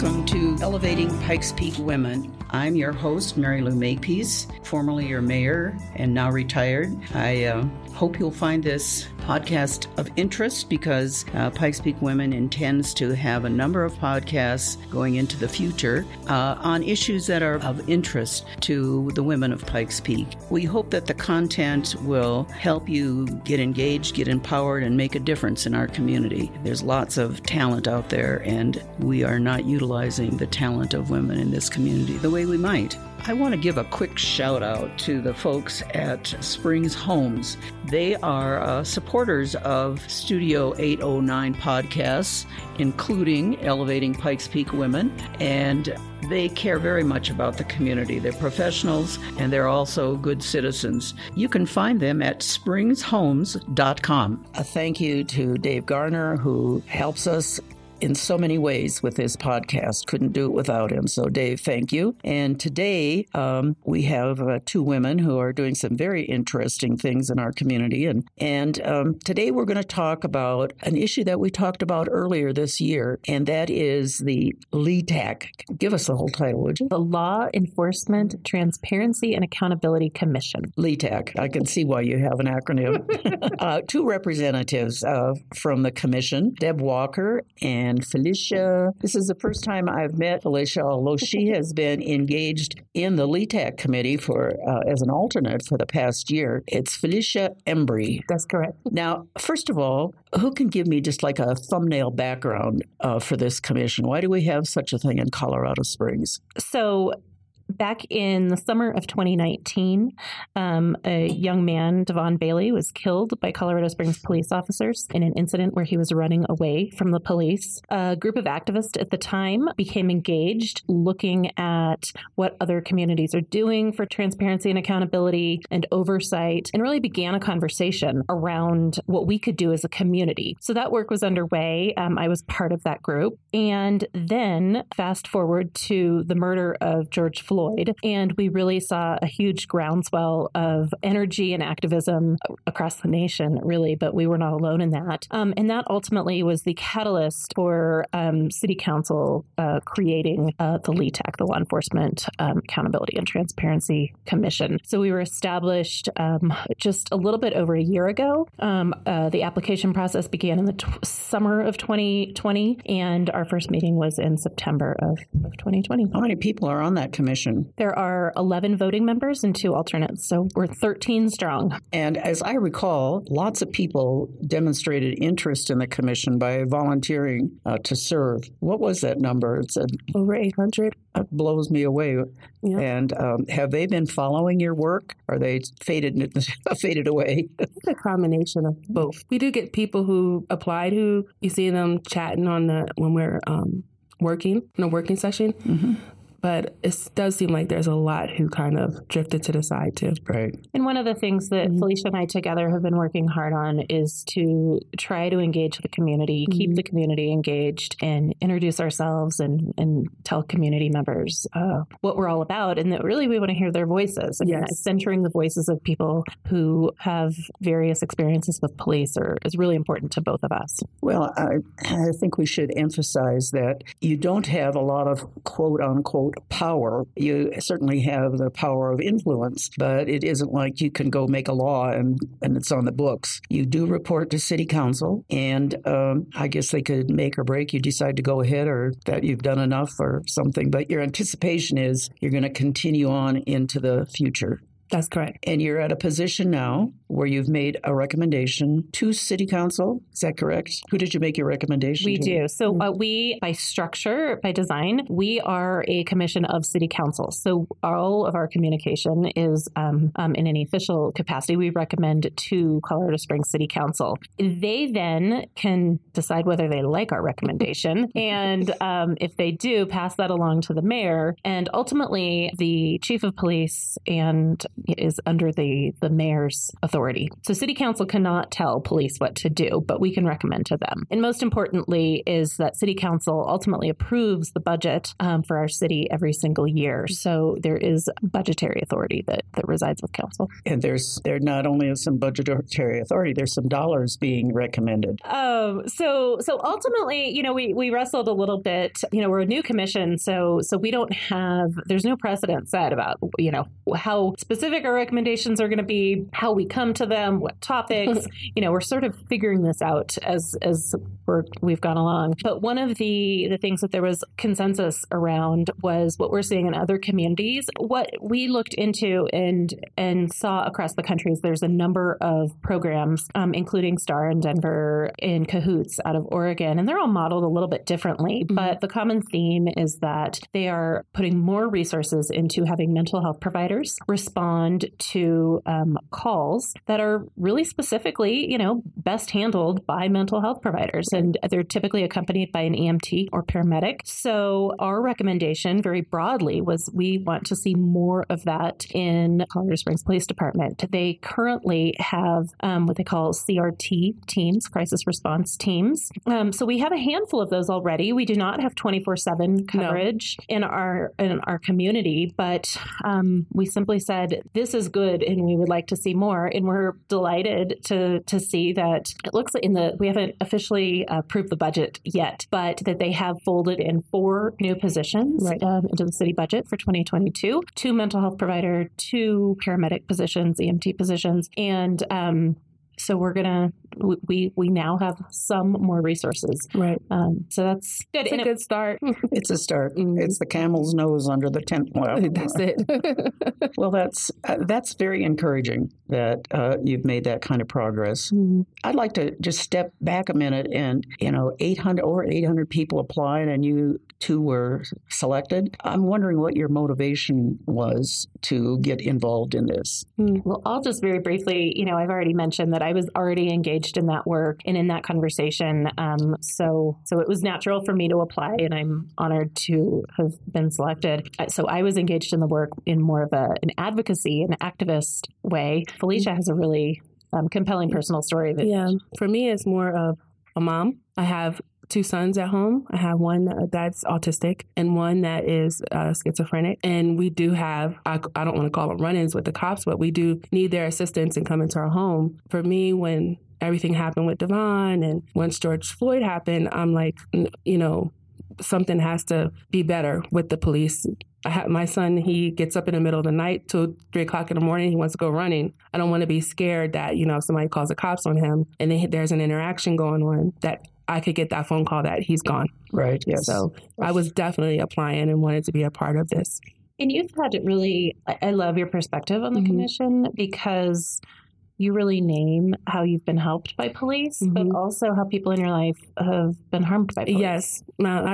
Welcome to Elevating Pikes Peak Women. I'm your host, Mary Lou Makepeace, formerly your mayor and now retired. I hope you'll find this podcast of interest because Pikes Peak Women intends to have a number of podcasts going into the future on issues that are of interest to the women of Pikes Peak. We hope that the content will help you get engaged, get empowered, and make a difference in our community. There's lots of talent out there, and we are not utilizing the talent of women in this community the way we might. I want to give a quick shout out to the folks at Springs Homes. They are supporters of Studio 809 podcasts, including Elevating Pikes Peak Women, and they care very much about the community. They're professionals, and they're also good citizens. You can find them at springshomes.com. A thank you to Dave Garner, who helps us in so many ways with this podcast. Couldn't do it without him. So, Dave, thank you. And today we have two women who are doing some very interesting things in our community. And today we're going to talk about an issue that we talked about earlier this year, and that is the LETAC. Give us the whole title, would you? The Law Enforcement Transparency and Accountability Commission. LETAC. I can see why you have an acronym. Two representatives from the commission, Deb Walker and Felicia. This is the first time I've met Felicia, although she has been engaged in the LETAC committee as an alternate for the past year. It's Felicia Embry. That's correct. Now, first of all, who can give me just like a thumbnail background for this commission? Why do we have such a thing in Colorado Springs? So, back in the summer of 2019, a young man, Devon Bailey, was killed by Colorado Springs police officers in an incident where he was running away from the police. A group of activists at the time became engaged, looking at what other communities are doing for transparency and accountability and oversight, and really began a conversation around what we could do as a community. So that work was underway. I was part of that group. And then fast forward to the murder of George Floyd, and we really saw a huge groundswell of energy and activism across the nation, really, but we were not alone in that. And that ultimately was the catalyst for City Council creating the LETAC, the Law Enforcement Accountability and Transparency Commission. So we were established just a little bit over a year ago. The application process began in the summer of 2020, and our first meeting was in September of 2020. How many people are on that commission? There are 11 voting members and 2 alternates, so we're 13 strong. And as I recall, lots of people demonstrated interest in the commission by volunteering to serve. What was that number? It said over 800. That blows me away. Yeah. And have they been following your work? Are they faded away? It's a combination of both. We do get people who applied who you see them chatting when we're working in a working session. Mm-hmm. But it does seem like there's a lot who kind of drifted to the side, too. Right. And one of the things that Felicia and I together have been working hard on is to try to engage the community, keep the community engaged, and introduce ourselves and tell community members what we're all about. And that really we want to hear their voices. And centering the voices of people who have various experiences with police is really important to both of us. Well, I think we should emphasize that you don't have a lot of quote-unquote power. You certainly have the power of influence, but it isn't like you can go make a law and it's on the books. You do report to City Council, and I guess they could make or break. You decide to go ahead or that you've done enough or something, but your anticipation is you're going to continue on into the future. That's correct. And you're at a position now where you've made a recommendation to City Council. Is that correct? Who did you make your recommendation to? We do. So we, by structure, by design, we are a commission of City Council. So all of our communication is in any official capacity. We recommend to Colorado Springs City Council. They then can decide whether they like our recommendation. And if they do, pass that along to the mayor. And ultimately, the chief of police is under the mayor's authority. authority. So city council cannot tell police what to do, but we can recommend to them. And most importantly is that city council ultimately approves the budget for our city every single year. So there is budgetary authority that resides with council. And there not only is some budgetary authority, there's some dollars being recommended. So ultimately, we wrestled a little bit. We're a new commission, so we don't have, there's no precedent set about, how specific our recommendations are going to be, how we come to them, what topics. We're sort of figuring this out as we've gone along. But one of the things that there was consensus around was what we're seeing in other communities. What we looked into and saw across the country is there's a number of programs, including STAR in Denver, in Cahoots out of Oregon, and they're all modeled a little bit differently. Mm-hmm. But the common theme is that they are putting more resources into having mental health providers respond to calls that are really specifically, best handled by mental health providers. And they're typically accompanied by an EMT or paramedic. So our recommendation very broadly was we want to see more of that in Colorado Springs Police Department. They currently have what they call CRT teams, crisis response teams. So we have a handful of those already. We do not have 24/7 coverage in our community, but we simply said this is good and we would like to see more. And we're delighted to see that it looks like we haven't officially approved the budget yet, but that they have folded in 4 new positions into the city budget for 2022, 2 mental health provider, 2 paramedic positions, EMT positions, and so we now have some more resources. Right. So that's good. It's a good start. It's a start. It's the camel's nose under the tent. Well, that's it. Well, that's very encouraging that you've made that kind of progress. Mm-hmm. I'd like to just step back a minute and, over 800 people applied and you 2 were selected. I'm wondering what your motivation was to get involved in this. Well, I'll just very briefly, I've already mentioned that I was already engaged in that work and in that conversation. So it was natural for me to apply, and I'm honored to have been selected. So I was engaged in the work in more of an advocacy, an activist way. Felicia has a really compelling personal story. For me, it's more of a mom. I have 2 sons at home. I have one that's autistic and one that is schizophrenic. And we do have, I don't want to call them run-ins with the cops, but we do need their assistance and come into our home. For me, when everything happened with Devon and once George Floyd happened, I'm like, something has to be better with the police. My son, he gets up in the middle of the night till 3 o'clock in the morning. He wants to go running. I don't want to be scared that, if somebody calls the cops on him and then there's an interaction going on that I could get that phone call that he's gone. Right. Yes. So I was definitely applying and wanted to be a part of this. And you've had it really, I love your perspective on the commission because you really name how you've been helped by police, but also how people in your life have been harmed by police. Yes.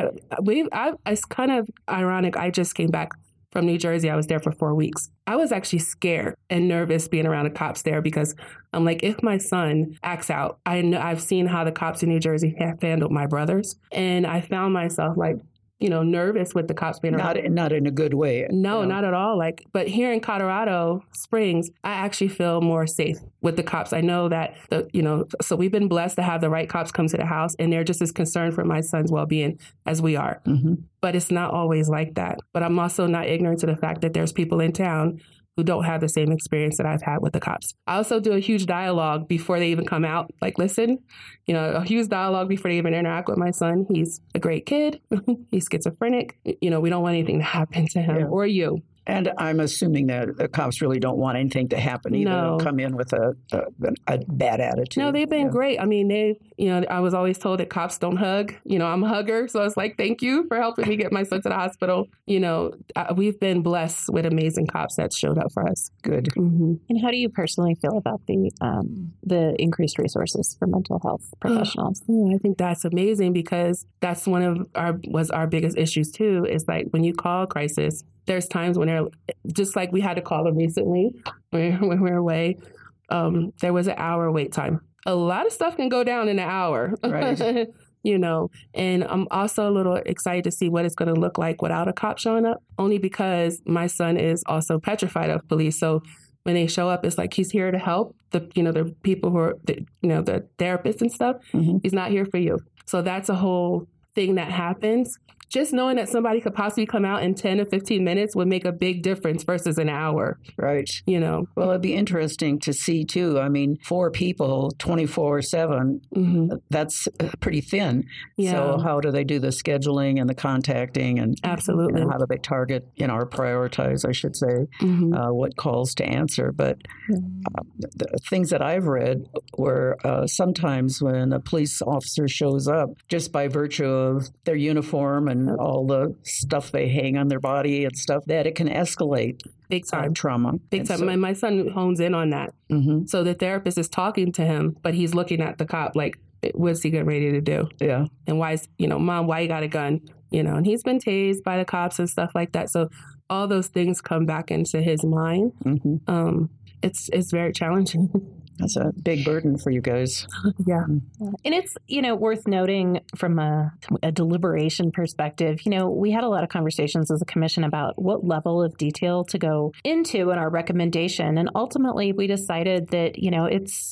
It's kind of ironic. I just came back from New Jersey. I was there for 4 weeks. I was actually scared and nervous being around the cops there because I'm like, if my son acts out, I've seen how the cops in New Jersey have handled my brothers. And I found myself like, nervous with the cops being around. Not in a good way. No, not at all. But here in Colorado Springs, I actually feel more safe with the cops. I know that, so we've been blessed to have the right cops come to the house and they're just as concerned for my son's well-being as we are. Mm-hmm. But it's not always like that. But I'm also not ignorant to the fact that there's people in town who don't have the same experience that I've had with the cops. I also do a huge dialogue before they even come out. Like, listen, a huge dialogue before they even interact with my son. He's a great kid. He's schizophrenic. We don't want anything to happen to him or you. And I'm assuming that the cops really don't want anything to happen either. No. They'll come in with a bad attitude. No, they've been great. I mean, I was always told that cops don't hug. I'm a hugger. So it's like, thank you for helping me get my son to the hospital. We've been blessed with amazing cops that showed up for us. Good. Mm-hmm. And how do you personally feel about the increased resources for mental health professionals? I think that's amazing because that's one of our biggest issues too, is like when you call a crisis, there's times when they're just like we had to call them recently when we were away. There was an hour wait time. A lot of stuff can go down in an hour, right? And I'm also a little excited to see what it's going to look like without a cop showing up, only because my son is also petrified of police. So when they show up, it's like he's here to help the people who are, the therapists and stuff. Mm-hmm. He's not here for you. So that's a whole thing that happens. Just knowing that somebody could possibly come out in 10 to 15 minutes would make a big difference versus an hour. Right. Well, it'd be interesting to see, too. I mean, 4 people, 24/7, that's pretty thin. Yeah. So how do they do the scheduling and the contacting? And absolutely. How do they target, or prioritize, I should say, what calls to answer? But the things that I've read were sometimes when a police officer shows up, just by virtue of their uniform and all the stuff they hang on their body and stuff, that it can escalate big time trauma. Big time. So, my son hones in on that. So the therapist is talking to him, but he's looking at the cop like, what's he getting ready to do? Yeah. And why is, Mom, why you got a gun? And he's been tased by the cops and stuff like that. So all those things come back into his mind. It's very challenging. That's a big burden for you guys. Yeah. And it's, worth noting from a deliberation perspective, we had a lot of conversations as a commission about what level of detail to go into in our recommendation. And ultimately, we decided that, it's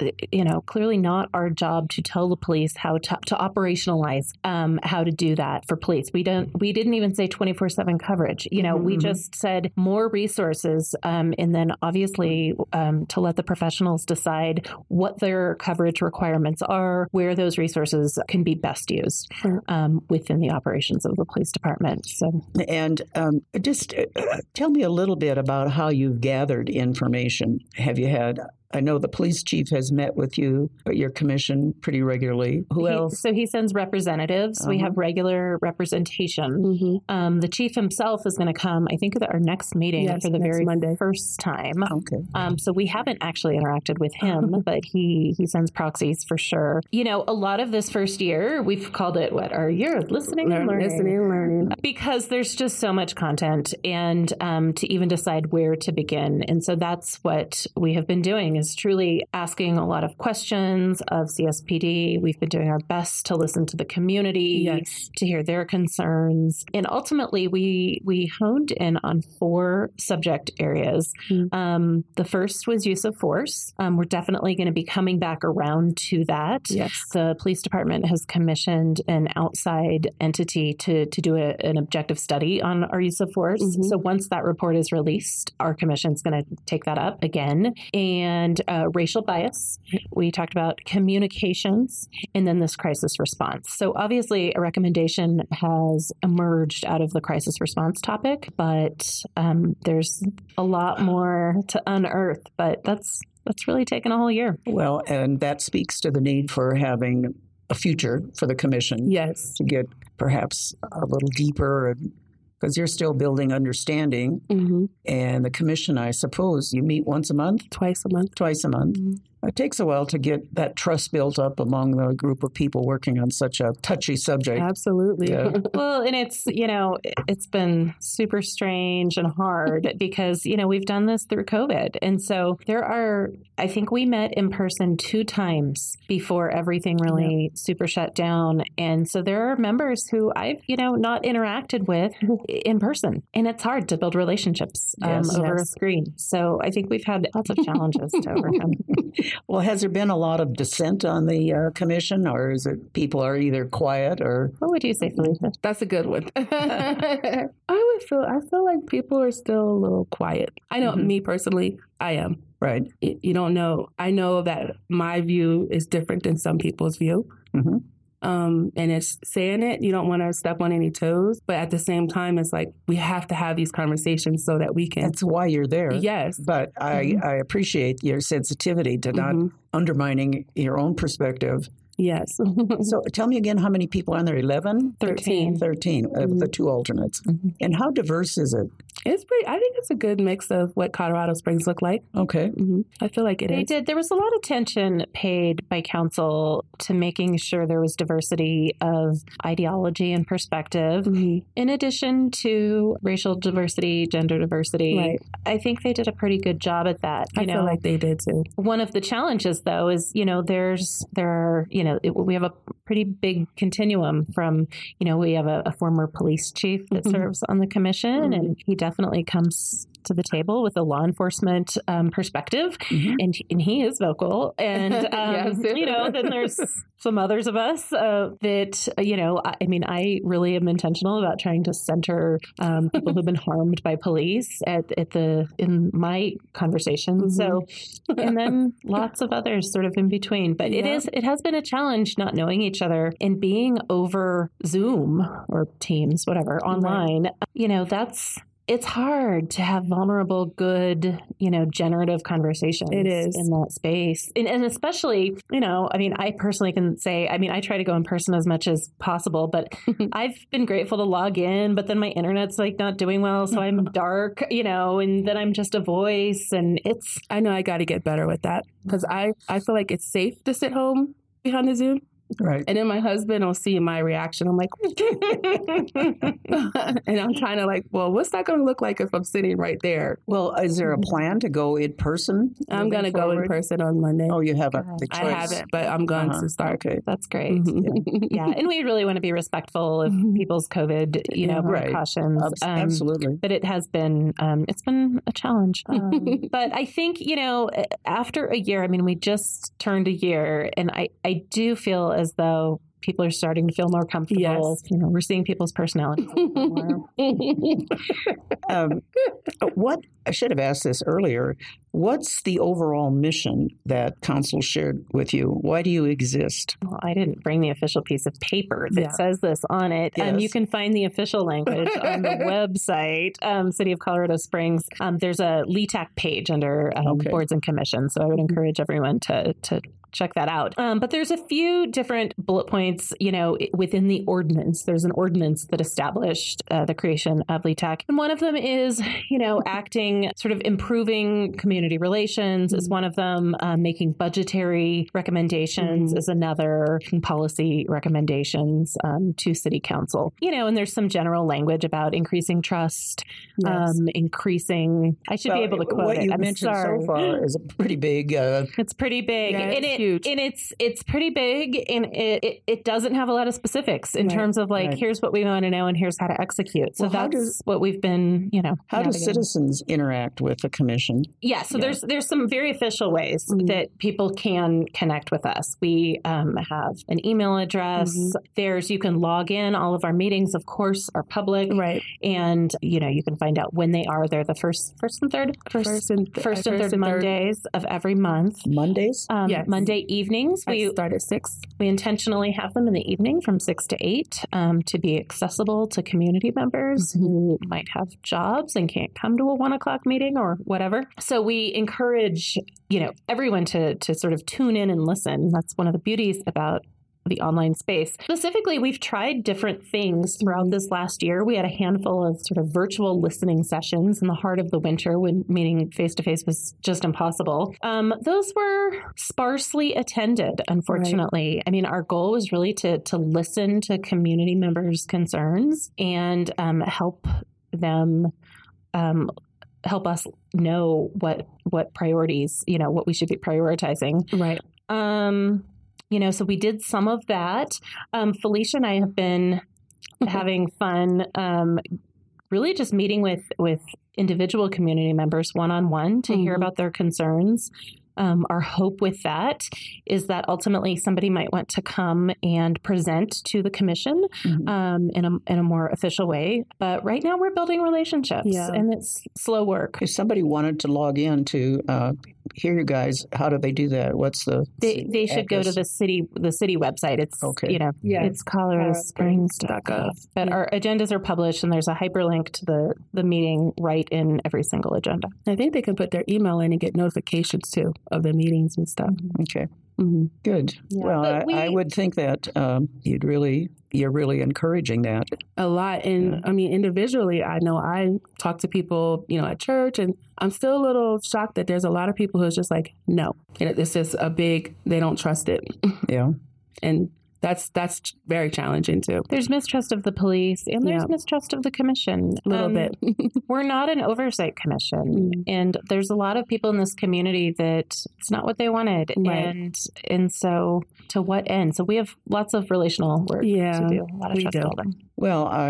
clearly not our job to tell the police how to operationalize how to do that for police. We didn't even say 24/7 coverage. We just said more resources, and then obviously to let the professionals decide what their coverage requirements are, where those resources can be best used within the operations of the police department. So, and just tell me a little bit about how you've gathered information. Have you had? I know the police chief has met with you, your commission, pretty regularly. Who else? So he sends representatives. We have regular representation. The chief himself is going to come, I think, at our next meeting for the very first time. Okay. So we haven't actually interacted with him, but he sends proxies for sure. A lot of this first year, we've called it our year of listening and learning. Because there's just so much content and to even decide where to begin. And so that's what we have been doing, is truly asking a lot of questions of CSPD. We've been doing our best to listen to the community, to hear their concerns. And ultimately, we honed in on 4 subject areas. The first was use of force. We're definitely going to be coming back around to that. Yes. The police department has commissioned an outside entity to do an objective study on our use of force. So once that report is released, our commission is going to take that up again. And racial bias. We talked about communications, and then this crisis response. So obviously a recommendation has emerged out of the crisis response topic, but there's a lot more to unearth, but that's really taken a whole year. Well, and that speaks to the need for having a future for the commission. Yes. To get perhaps a little deeper, because you're still building understanding. And the commission, I suppose, you meet once a month? Twice a month. It takes a while to get that trust built up among the group of people working on such a touchy subject. Absolutely. Yeah. Well, and it's been super strange and hard because, we've done this through COVID. And so I think we met in person 2 times before everything really super shut down. And so there are members who I've, not interacted with in person. And it's hard to build relationships over a screen. So I think we've had lots of challenges to overcome. Well, has there been a lot of dissent on the commission, or is it people are either quiet or? What would you say, Felicia? That's a good one. I feel like people are still a little quiet. I know me personally, I am. Right. You don't know. I know that my view is different than some people's view. And it's saying it, you don't want to step on any toes. But at the same time, it's like we have to have these conversations so that we can. That's why you're there. Yes. But I appreciate your sensitivity to not undermining your own perspective. Yes. So tell me again, how many people are on there? 11? 13. 13 of the 2 alternates. And how diverse is it? I think it's a good mix of what Colorado Springs look like. Okay. I feel like They did. There was a lot of attention paid by council to making sure there was diversity of ideology and perspective, in addition to racial diversity, gender diversity. Right. I think they did a pretty good job at that. I feel like they did too. One of the challenges, though, is, we have a pretty big continuum from, we have a former police chief that serves on the commission, and he definitely comes to the table with a law enforcement perspective, and he is vocal. And then there's some others of us that I really am intentional about trying to center people who've been harmed by police in my conversation. So, and then lots of others sort of in between. But it has been a challenge not knowing each other and being over Zoom or Teams, whatever, online. It's hard to have vulnerable, good, generative conversations. It is. In that space. And especially, I personally can say, I try to go in person as much as possible, but I've been grateful to log in, but then my internet's not doing well. So I'm dark, and then I'm just a voice, and I know I got to get better with that, because I feel like it's safe to sit home behind the Zoom. Right. And then my husband will see my reaction. I'm like, and I'm trying to what's that going to look like if I'm sitting right there? Well, is there a plan to go in person? I'm going to go in person on Monday. Oh, you haven't? The choice. I haven't, but I'm going to start. Okay. That's great. Yeah. And we really want to be respectful of people's COVID, precautions. Absolutely. But it has been, it's been a challenge. But I think, after a year, we just turned a year, and I do feel as though people are starting to feel more comfortable. Yes. We're seeing people's personalities more. I should have asked this earlier. What's the overall mission that council shared with you? Why do you exist? Well, I didn't bring the official piece of paper that says this on it. Yes. You can find the official language on the website, City of Colorado Springs. There's a LETAC page under boards and commissions. So I would encourage everyone to check that out. But there's a few different bullet points, within the ordinance. There's an ordinance that established the creation of LETAC. And one of them is, acting, sort of improving community relations is one of them. Making budgetary recommendations is another. Policy recommendations to city council. And there's some general language about increasing trust, increasing, I should be able to quote what it. you I'm mentioned sorry. so far is a pretty big... it's pretty big. Yeah, and huge. And it's pretty big, and it doesn't have a lot of specifics in terms of here's what we want to know and here's how to execute. So that's what we've been, How do citizens interact with the commission? Yeah, so there's some very official ways that people can connect with us. We have an email address. You can log in. All of our meetings, of course, are public. Right. And, you can find out when they are. They're the first and third Mondays of every month. Mondays? Yes. Monday evenings. We start at 6. We intentionally have them in the evening from 6 to 8 to be accessible to community members who might have jobs and can't come to a 1 o'clock meeting or whatever. So we encourage, everyone to sort of tune in and listen. That's one of the beauties about the online space. Specifically, we've tried different things throughout this last year. We had a handful of sort of virtual listening sessions in the heart of the winter when meeting face-to-face was just impossible. Those were sparsely attended, unfortunately. Right. Our goal was really to listen to community members' concerns and help them help us know what priorities, what we should be prioritizing. Right. So we did some of that. Felicia and I have been having fun, really just meeting with individual community members one-on-one to hear about their concerns. Our hope with that is that ultimately somebody might want to come and present to the commission in a more official way. But right now we're building relationships and it's slow work. If somebody wanted to log in to hear you guys, how do they do that? What's the They should go to the city website. It's it's coloradosprings.gov. But our agendas are published and there's a hyperlink to the meeting right in every single agenda. I think they can put their email in and get notifications too of the meetings and stuff. Okay. Good. Yeah. Well, I would think that you're really encouraging that a lot. And individually, I know I talk to people, at church, and I'm still a little shocked that there's a lot of people who's just like, no, and it's just they don't trust it. Yeah. And that's very challenging too. There's mistrust of the police and there's mistrust of the commission. A little bit. We're not an oversight commission. And there's a lot of people in this community that it's not what they wanted. Right. And so to what end? So we have lots of relational work to do. A lot of trust building. Well,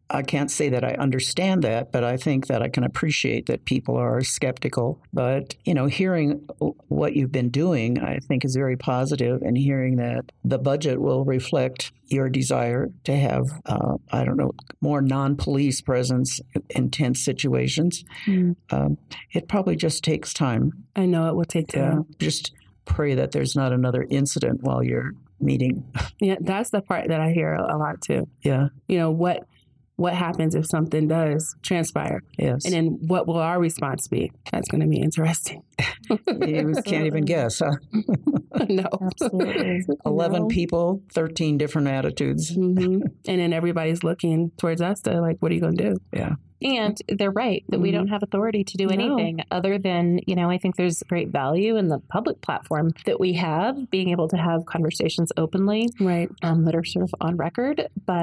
I can't say that I understand that, but I think that I can appreciate that people are skeptical. But, hearing what you've been doing, I think is very positive, and hearing that the budget will reflect your desire to have, more non-police presence in tense situations. It probably just takes time. I know it will take time. Just pray that there's not another incident while you're meeting. Yeah, that's the part that I hear a lot too. Yeah. What happens if something does transpire? Yes. And then what will our response be? That's going to be interesting. You can't even guess, huh? No. Absolutely. 11 people, 13 different attitudes. And then everybody's looking towards us to what are you going to do? Yeah. And they're right that we don't have authority to do anything other than, I think there's great value in the public platform that we have, being able to have conversations openly, right, that are sort of on record.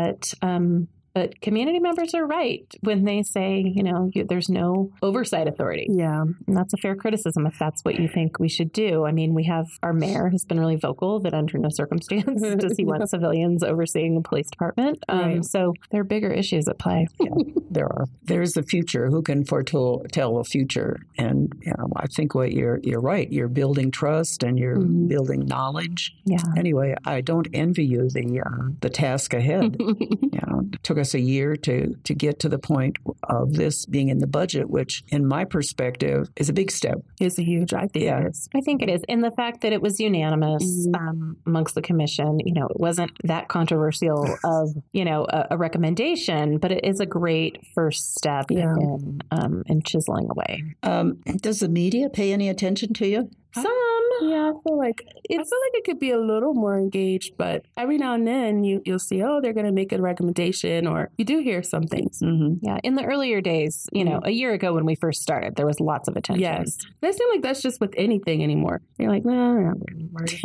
But community members are right when they say, there's no oversight authority. Yeah. And that's a fair criticism if that's what you think we should do. I mean, we have our mayor who's been really vocal that under no circumstance does he want civilians overseeing the police department. Right. So there are bigger issues at play. Yeah, there are. There's the future. Who can foretell the future? And I think you're right. You're building trust and you're building knowledge. Yeah. Anyway, I don't envy you the task ahead. It took us a year to get to the point of this being in the budget, which in my perspective is a big step. It's a huge, I think it is. I think it is. And the fact that it was unanimous amongst the commission, it wasn't that controversial of, a recommendation, but it is a great first step in chiseling away. Does the media pay any attention to you? Some. Yeah, I feel like it could be a little more engaged, but every now and then you'll see, they're going to make a recommendation, or you do hear some things. Yeah, in the earlier days, a year ago when we first started, there was lots of attention. Yes, it doesn't seem like that's just with anything anymore. You're like, no, I'm not worried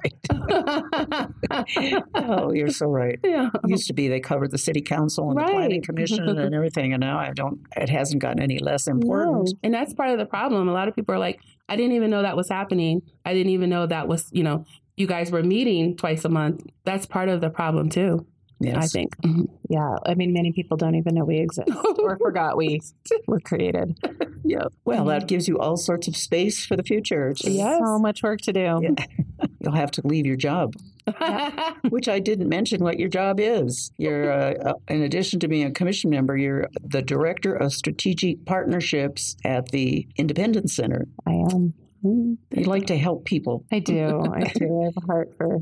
about that. Right. Oh, you're so right. Yeah. It used to be they covered the city council and the planning commission and everything, and now it hasn't gotten any less important. No. And that's part of the problem. A lot of people are like, I didn't even know that was happening. I didn't even know that was, you guys were meeting twice a month. That's part of the problem too. Yes. I think. Yeah. I mean, many people don't even know we exist or forgot we were created. Yeah. Well, that gives you all sorts of space for the future. Yes. So much work to do. Yeah. You'll have to leave your job. Which I didn't mention what your job is. You're, in addition to being a commission member, you're the Director of Strategic Partnerships at the Independence Center. I am. You like to help people. I do. I have a heart for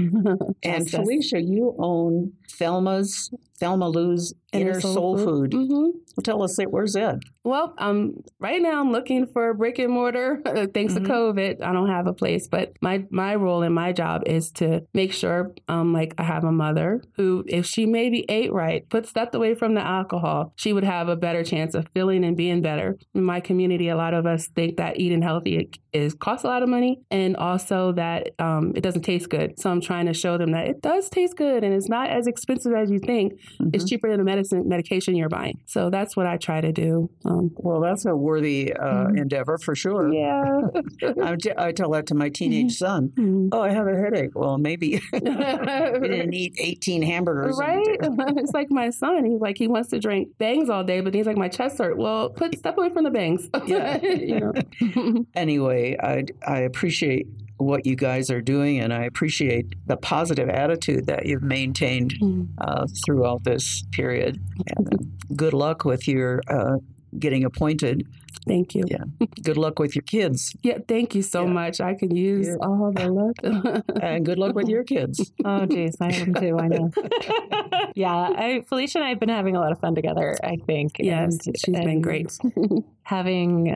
And Felicia, you own Thelma Lou's Inner Soul Food. Well, tell us, where's that? Well, right now I'm looking for a brick and mortar. Thanks to COVID, I don't have a place. But my role in my job is to make sure, I have a mother who, if she maybe ate right, put stepped away from the alcohol, she would have a better chance of feeling and being better. In my community, a lot of us think that eating healthy costs a lot of money, and also that it doesn't taste good. So I'm trying to show them that it does taste good and it's not as expensive as you think. It's cheaper than the medication you're buying. So that's what I try to do. Well, that's a worthy endeavor for sure. Yeah. I tell that to my teenage son. Oh, I have a headache. Well, maybe we didn't eat 18 hamburgers. Right? It's like my son. He's like, he wants to drink bangs all day, but he's like, my chest hurt. Well, step away from the bangs. Yeah. Anyway, I appreciate what you guys are doing, and I appreciate the positive attitude that you've maintained throughout this period. And good luck with your getting appointed. Thank you. Yeah. Good luck with your kids. Yeah, thank you so much. I can use all the luck. And good luck with your kids. Oh, geez. I am too. I know. Felicia and I have been having a lot of fun together, I think. Yes, she's been great. Having,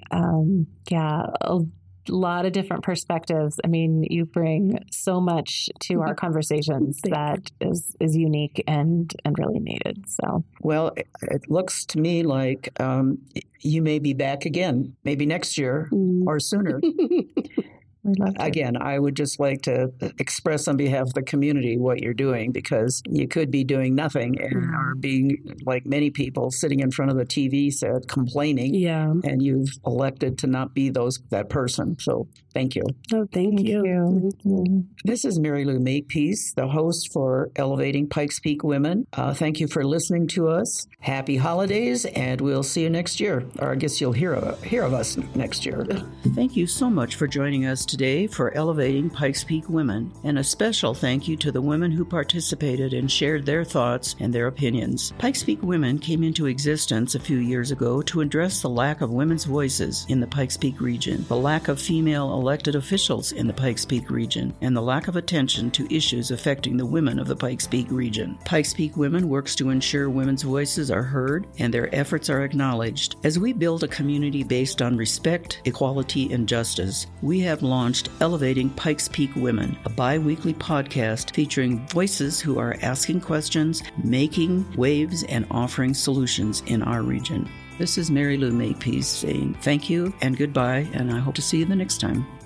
a lot of different perspectives. I mean, you bring so much to our conversations that is unique and really needed. So, well, it looks to me like you may be back again, maybe next year or sooner. Again, I would just like to express on behalf of the community what you're doing, because you could be doing nothing or being like many people sitting in front of the TV set complaining. Yeah. And you've elected to not be that person. So thank you. Oh, thank you. This is Mary Lou Makepeace, the host for Elevating Pikes Peak Women. Thank you for listening to us. Happy holidays, and we'll see you next year. Or I guess you'll hear of us next year. Thank you so much for joining us today for Elevating Pikes Peak Women, and a special thank you to the women who participated and shared their thoughts and their opinions. Pikes Peak Women came into existence a few years ago to address the lack of women's voices in the Pikes Peak region, the lack of female elected officials in the Pikes Peak region, and the lack of attention to issues affecting the women of the Pikes Peak region. Pikes Peak Women works to ensure women's voices are heard and their efforts are acknowledged. As we build a community based on respect, equality, and justice, we have launched Elevating Pikes Peak Women, a bi-weekly podcast featuring voices who are asking questions, making waves, and offering solutions in our region. This is Mary Lou Makepeace saying thank you and goodbye, and I hope to see you the next time.